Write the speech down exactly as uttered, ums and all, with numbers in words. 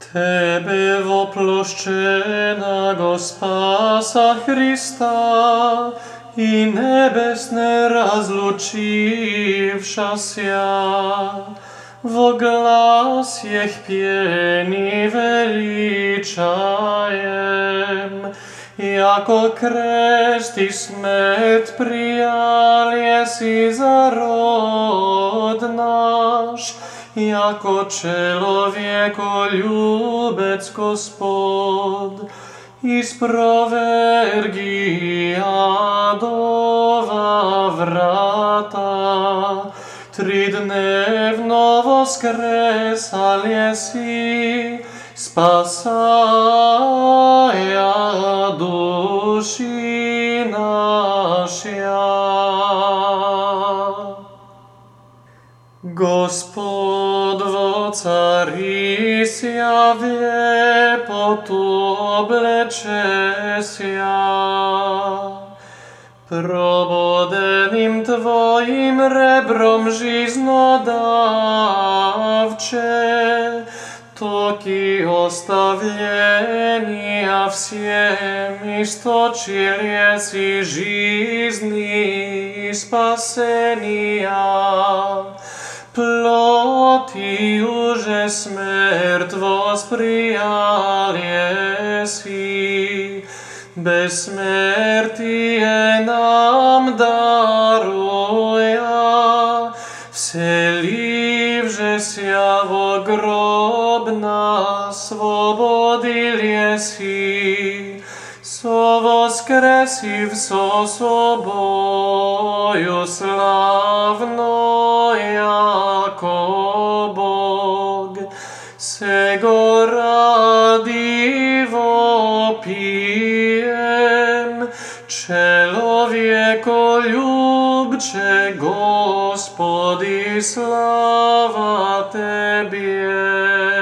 Tebe voploščenago spasa Hrista i nebesne razlučivša sja, vo glas jeh pjeni veličajem, jako krest i smet prijal jesi za rod naš, jako čelovjeko ljubec Gospod, isprovergi adova vrata, tridnevno voskresal jesi, spasaja duši našja. Gospod vo cari sjavje, potu obleče sja. Probodenim tvojim rebrom žizno davče, toki ostavljeni, a всем istočil jesi žizni spasenija. Ploti уже smrt vosprijal jesi, besmrtije nam daruja, vselivže sja vo grob nas svobodil jesi, so voskresiv so sobою slavno jako Bog, sego radivo pijem, čelovjeko ljubče Gospodi, slava Tebje.